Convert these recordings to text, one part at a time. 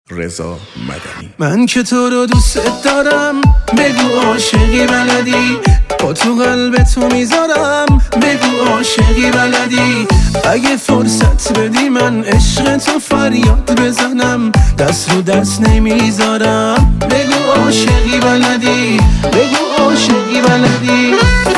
رضا مدنی. من که تو رو دوست دارم، بگو عاشقی بلدی، با تو قلب تو میذارم، بگو عاشقی بلدی. اگه فرصت بدی من عشق تو فریاد بزنم، دست رو دست نمیذارم. بگو عاشقی بلدی، بگو عاشقی بلدی.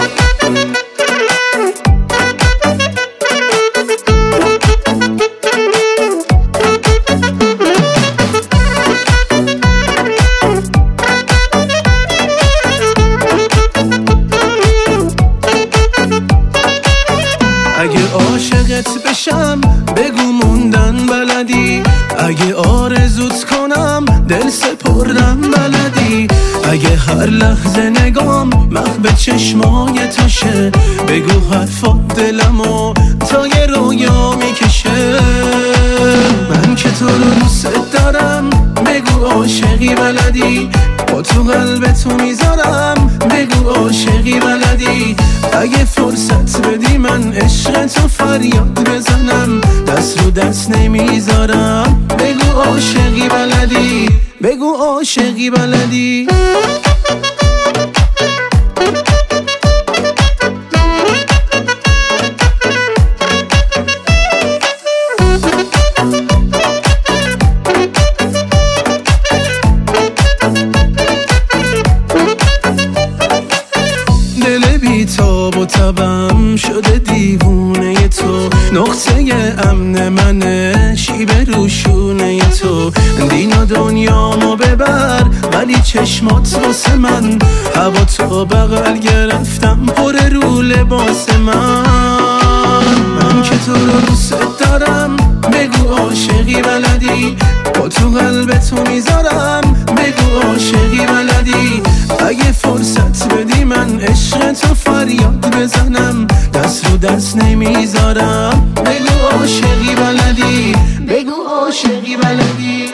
اگه عاشقت بشم بگو موندن بلدی، اگه آرزوت کنم دل سپردن بلدی. اگه هر لحظه نگام محو چشمای تاشه، بگو حرفات دلمو تا یه رویا میکشه. من که تو رو دوست دارم، بگو عاشقی بلدی، با تو قلب تو میذارم، بگو عاشقی بلدی. اگه فرصت بدی من عشق تو فریاد بزنم، دست رو دست نمیذارم. بگو عاشقی بلدی، بگو عاشقی بلدی. تاب و تبم شده دیوونه تو، نقطه امن منه شیب روشونه تو. دین و دنیامو ببر ولی چشمات واسه من، هوا تو بغل گرفتم پر رو لباس من که تو رو دوست دارم، بگو عاشقی بلدی، با تو قلب تو میذارم، بگو عاشقی بلدی. اگه فرصت بدی من عشق تو فریاد بزنم، دست رو دست نمیذارم. بگو عاشقی بلدی، بگو عاشقی بلدی.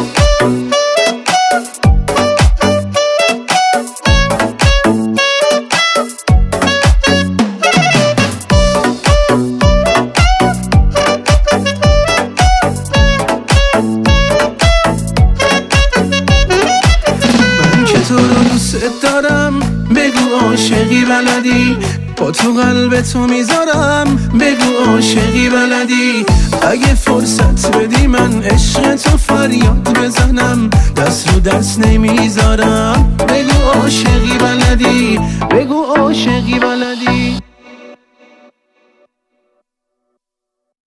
تو رو دوست دارم، بگو عاشقی بلدی، با تو قلب تو میذارم، بگو عاشقی بلدی. اگه فرصت بدی من عشق تو فریاد بزنم، دست رو دست نمیذارم. بگو عاشقی بلدی، بگو عاشقی بلدی.